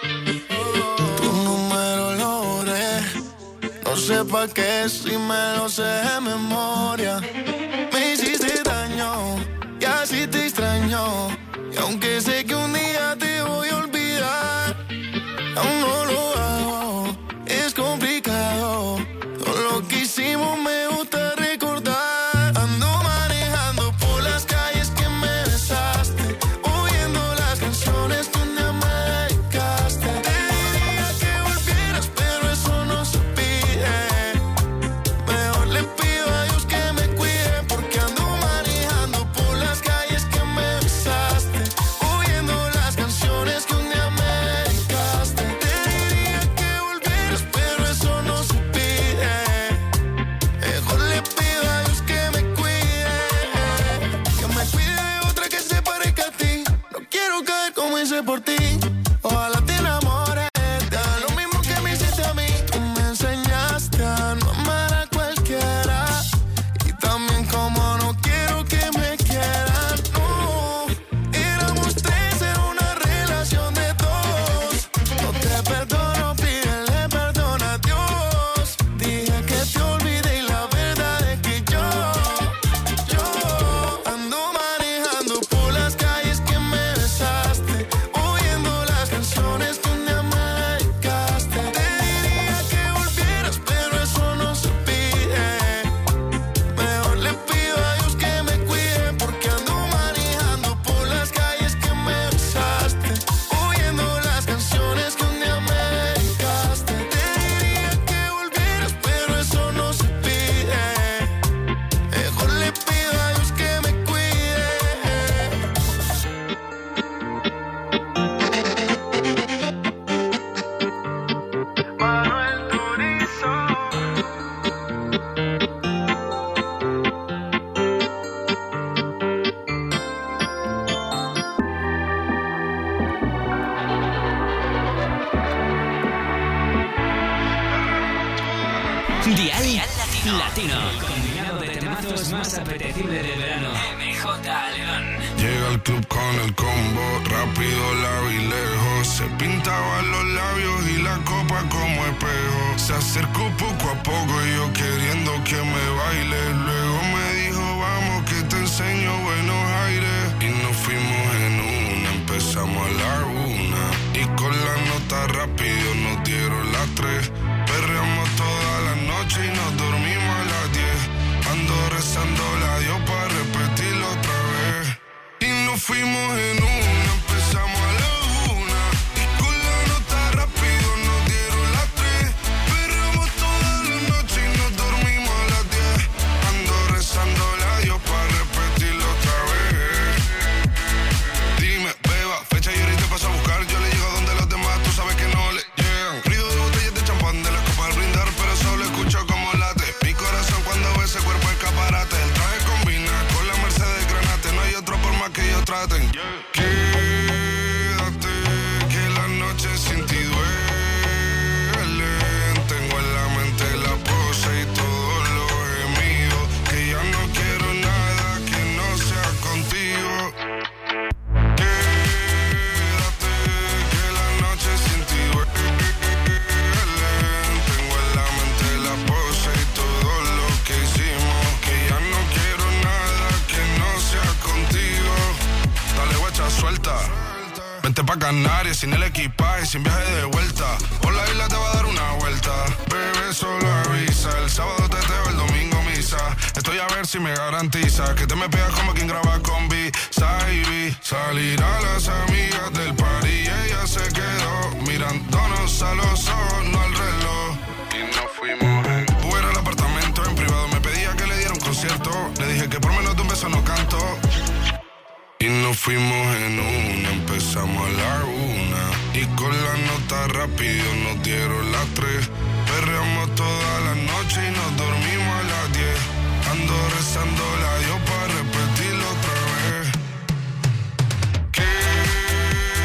Tu número lo borré. No sé pa' qué si me lo sé de memoria. Me hiciste daño y así te extraño. Y aunque sé que un día te voy a olvidar, aún no lo hago, es complicado. Todo lo que hicimos me gusta recordar. Ando manejando por las calles que me besaste, oyendo las canciones que un día me dedicaste. Te diría que volvieras, pero eso no se pide. Mejor le pido a Dios que me cuide, porque ando manejando por las calles que me besaste, oyendo las canciones que un día me dedicaste. Te diría que volvieras, pero eso no se pide. Mejor le pido a Dios que me cuide, que me cuide de otra que se parezca a ti. No quiero caer como hice por ti. Ojalá te enamores, te haga lo mismo que me hiciste a mí. Tú me enseñaste a no amar a cualquiera, y también como no quiero que me quieran. No, éramos tres en una relación de dos. No te perdono, pídele perdón a Dios. Dije que te olvidé y la verdad es que yo, yo ando manejando por las calles que me besaste, oyendo las canciones que un día me dedicaste. Te diría que volvieras, pero eso no se pide. Mejor le pido a Dios que me cuide, porque ando manejando por las calles que me besaste, oyendo las canciones que un día me dedicaste. Te diría que volvieras, pero eso no se pide. Mejor le pido a Dios que me cuide. Manuel Turizo. Dial Latino, combinado de temazos más apetecibles del verano. M J Aledón. Llega al club con el combo, rápido la vi lejos. Se pintaban los labios y la copa como espejo. Se acercó poco a poco y yo queriendo que me baile. Luego me dijo, vamos que te enseño buenos aires. Y nos fuimos en una, empezamos a la una. Y con la nota rápido nos dieron las tres. Perreamos toda la noche y nos dormimos a las diez. Ando rezando la Dios para repetirlo otra vez. Y nos fuimos en una, empezamos a la una. Y con la nota rápido nos dieron las tres. Perreamos toda la noche y nos dormimos a las diez. Ando rezando la Dios para repetirlo otra vez. Dime, beba, fecha y ahorita paso a buscar. Yo le llego donde los demás, tú sabes que no le llegan. Ruido de botellas de champán de la copa al brindar, pero solo escucho como late mi corazón cuando ve ese cuerpo escaparate. El traje combina con la Mercedes Granate, no hay otro por más que ellos traten. Quédate, que la noche sin ti duele. Tengo en la mente la pose y todos los gemidos. Que ya no quiero nada que no sea contigo. Quédate, que la noche sin ti duele. Tengo en la mente la pose y todo lo que hicimos. Que ya no quiero nada que no sea contigo. Dale guacha, suelta. Vente pa' Canarias sin el equipaje, sin viaje de vuelta. Por la isla te va a dar una vuelta. Bebé, solo avisa. El sábado teteo, el domingo misa. Estoy a ver si me garantiza que te me pegas como quien graba con B. Saibi. Salir a las amigas del party y ella se quedó mirándonos a los ojos, no al reloj. Y nos fuimos en fuera al apartamento en privado. Me pedía que le diera un concierto. Le dije que por menos de un beso no canto. Y nos fuimos en una, empezamos a la una. Y con la nota rápido nos dieron las tres. Perreamos toda la noche y nos dormimos a las diez. Ando rezando la Dios para repetirlo otra vez. Que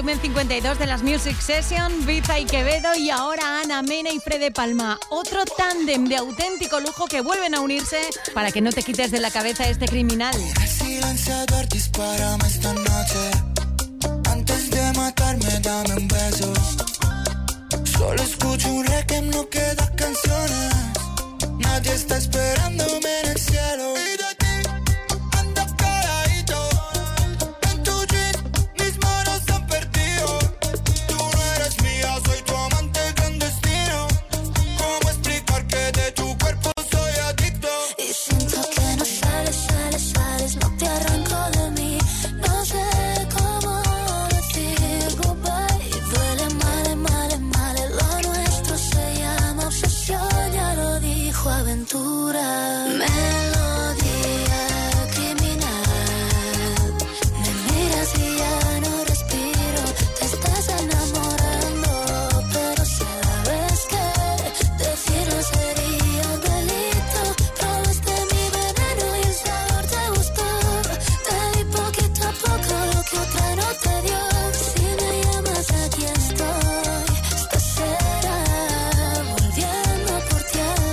volumen cincuenta y dos de las Music Session, Biza y Quevedo, y ahora Ana Mena y Fede Palma. Otro tándem de auténtico lujo que vuelven a unirse para que no te quites de la cabeza este criminal. El silenciador, dispárame esta noche. Antes de matarme, dame un beso. Solo escucho un reggae, no quedan canciones. Nadie está esperándome en el cielo. Y de ti ando caladito. En tu jean mis manos han perdido. Tú no eres mía, soy tu amante clandestino. ¿Cómo explicar que de tu cuerpo soy adicto? Y siento que no sales, sales, sales. No te arranco de mí. No sé cómo decir goodbye. Y duele mal, mal, mal. Lo nuestro se llama obsesión. Ya lo dijo Aventura. Melodía criminal. Me miras y ya no respiro. Te estás enamorando, pero sabes que decirlo sería un delito. Probaste mi veneno y el sabor te gustó. Te di poquito a poco lo que otra no te dio. Si me llamas aquí estoy. Esta será volviendo por ti a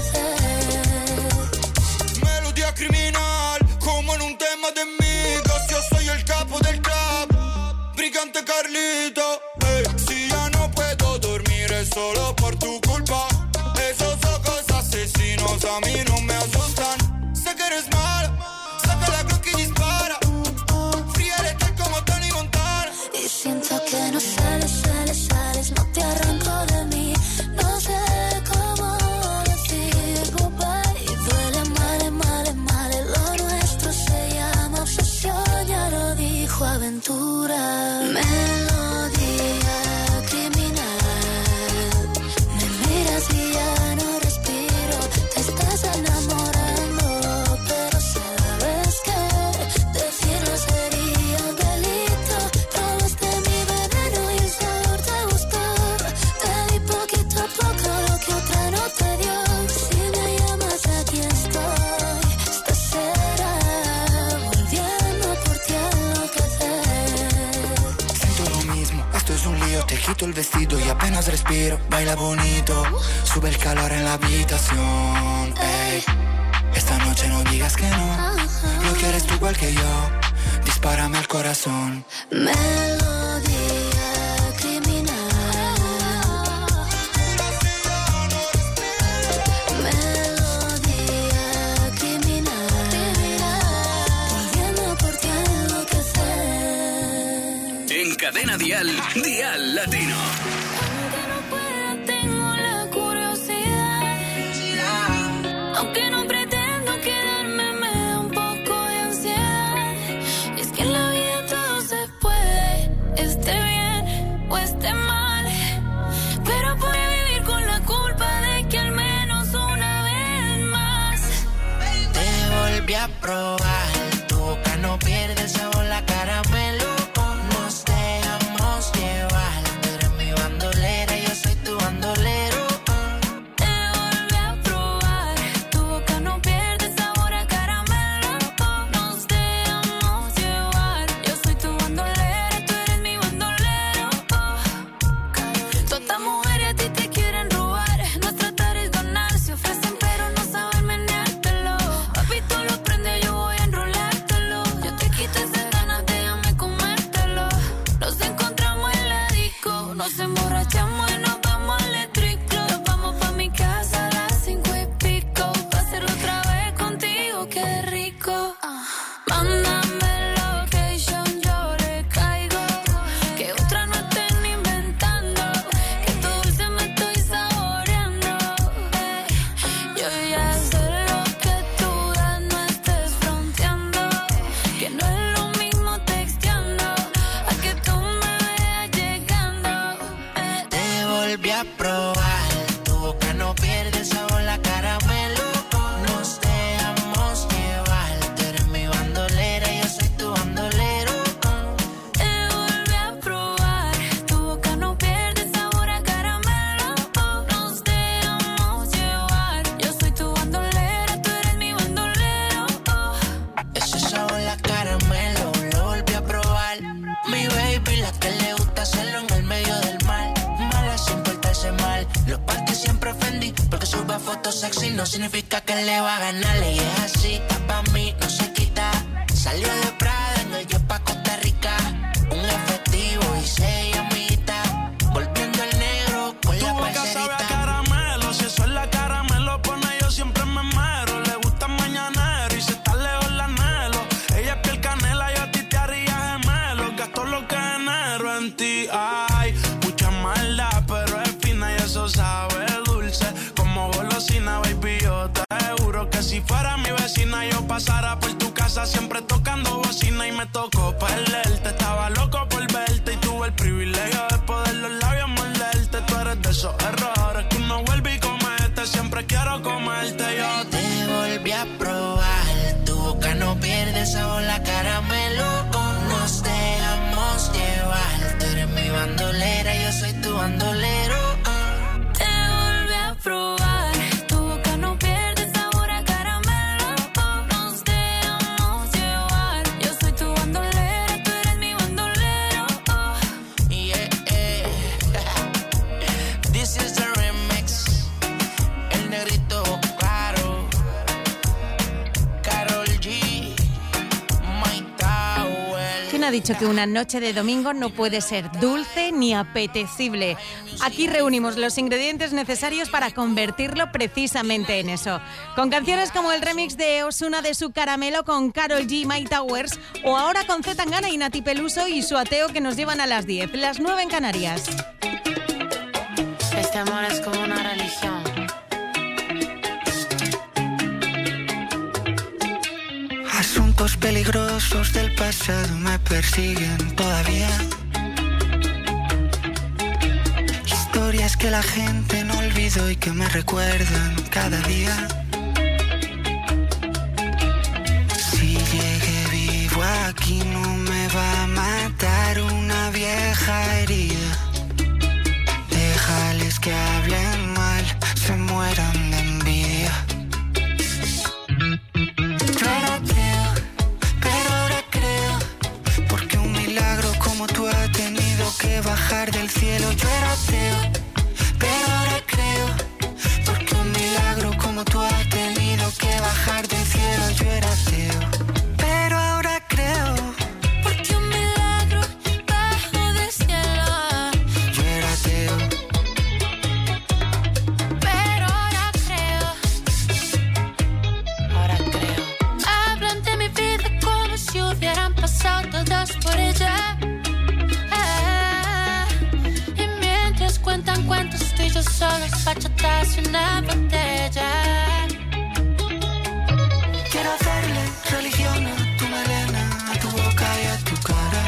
enloquecer. Melodía criminal, como en un tema de migos. Yo soy el capo del trap, brigante Carlito. Hey, si ya no puedo dormir es solo por tu culpa. Esos ojos asesinos a mí no me asustan. Sé que eres mala, saca la Glock y dispara. Fría letal como Tony Montana. Y siento que no sales, sales, sales. No te arranco de mí. No sé cómo decir goodbye. Y duele mal, mal, mal. Lo nuestro se llama obsesión. Ya lo dijo Aventura. Melodía criminal. Me miras y ya no respiro. Te estás enamorando, pero sabes que decirlo sería un delito. Probaste mi veneno y el sabor te gustó. Te di poquito a poco lo que otra no te dio. Si me llamas aquí estoy. Esta será volviendo por ti a enloquecer. Siento lo mismo, esto es un lío. Te quito el vestido y apenas respiro. Baila bonito, sube el calor en la habitación. Ey, esta noche no digas que no. Lo quieres tú igual que yo. Dispárame al corazón. Melodía criminal. Melodía criminal. Volviendo por ti a enloquecer. En Cadena Dial, Dial Latino. Aunque no pueda, tengo la curiosidad. Aunque no pretendo quedarme, me da un poco de ansiedad. Es que en la vida todo se puede, esté bien o esté mal. Pero puede vivir con la culpa de que al menos una vez más Te volví a probar, tu boca no pierde el sabor, la caramelo. Nos dejamos llevar, tú eres mi bandolera, yo soy tu bandolero. te volví a probar. Tu boca no pierde sabor a caramelo. Nos dejamos llevar. Yo soy tu bandolera, tú eres mi bandolero. Todas estas mujeres a ti te quieren robar. No tratar es ganar, se ofrecen pero no saben meneártelo. Papi, tú lo prendes, yo voy a enrolártelo. Yo te quito ese foto sexy no significa que le va a ganarle. Y es así, está pa' mí, no se quita. Salió de Prada en el jet pa' Costa Rica. Un efectivo y seis amitas. Volviendo el negro con tu la boca parcerita. sabe a caramelo, si eso es la cara me lo pone, yo siempre me mero. Le gusta mañanero y si está lejos la anhelo. Ella es piel canela, yo a ti te haría gemelo. Gasto lo que genero en ti, ay. Mucha maldad, pero es fina y eso sabe dulce. Como golosina, baby, yo te juro que si fuera mi vecina yo pasara por tu casa siempre tocando bocina. Y me tocó perderte, estaba loco por verte y tuve el privilegio de poder los labios morderte. Tú eres de esos errores que uno vuelve y comete, siempre quiero comerte. Yo te volví a probar, tu boca no pierde sabor, la caramelo. Nos dejamos llevar, tú eres mi bandolera, yo soy tu bandolero. uh. Te volví a probar, tu boca no pierde sabor a caramelo. Nos dejamos llevar, yo soy tu bandolera, tú eres mi bandolero. Yeah, yeah. This is the remix. El negrito Caro, Karol G, Mike Tower. ¿Quién ha dicho que una noche de domingo no puede ser dulce ni apetecible? Aquí reunimos los ingredientes necesarios para convertirlo precisamente en eso. Con canciones como el remix de Ozuna de su Caramelo con Karol G, My Towers, o ahora con Z Tangana y Nati Peluso y su Ateo, que nos llevan a las diez, las nueve en Canarias. Este amor es como una religión. Asuntos peligrosos del pasado me persiguen todavía. Historias que la gente no olvidó y que me recuerdan cada día. Si llegué vivo aquí no me va a matar una vieja herida. Déjales que hablen mal, se mueran de envidia. Yo era ateo, pero ahora creo, porque un milagro como tú ha tenido que bajar del cielo. Yo era ateo, pero ahora creo, porque un milagro como tú ha tenido que bajar del cielo. Yo era ateo, pero ahora creo, Porque un milagro bajo del cielo. yo era ateo. Pero ahora creo, Ahora creo. hablan de mi vida como si hubieran pasado todas por ella. Ah, y mientras cuentan cuentos, tú y yo solos, bachatas y una botella. Quiero hacerle religión a tu melena, a tu boca y a tu cara.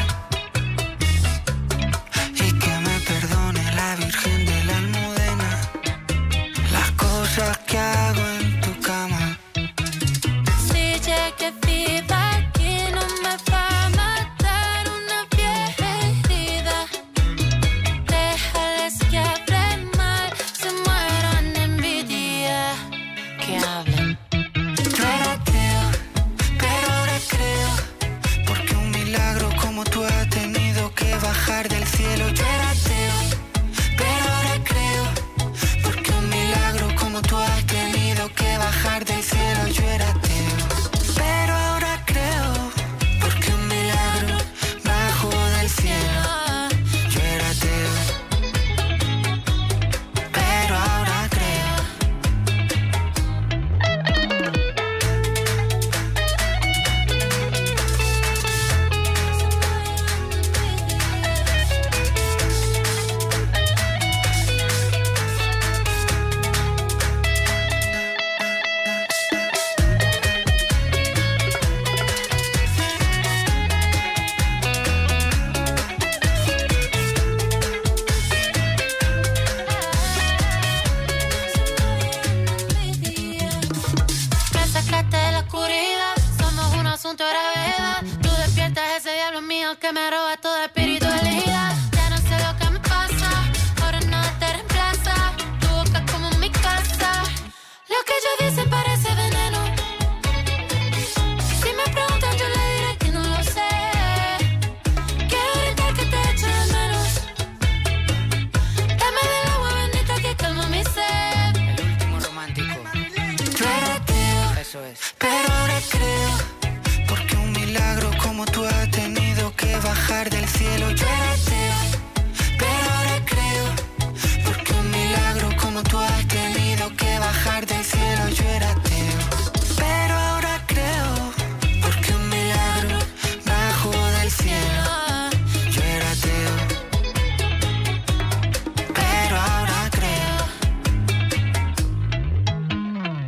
Y que me perdone la Virgen de la Almudena las cosas que hago en tu cama. Si llegué viva aquí no me va a matar una vieja herida. Déjales que hablen mal, se mueran de envidia. Que hablen. Yo era ateo, pero ahora creo, porque un milagro como tú ha tenido que bajar del cielo. Yo era ateo, pero ahora creo, porque un milagro como tú ha tenido que bajar del cielo. Yo era ateo, pero ahora creo, porque un milagro bajó del cielo. Yo era ateo, pero ahora creo. Me sacaste de la oscuridad, somos un asunto de gravedad. Tú despiertas ese diablo mío que me roba toda espiritualidad. Ya no sé lo que me pasa, ahora nada te reemplaza. Tu boca como mi casa, lo que ellos dicen parece veneno. Si me preguntan yo le diré que no lo sé. Quiero gritar que te echo de menos. Dame del agua bendita que calma mi sed. El último romántico. cielo llueve.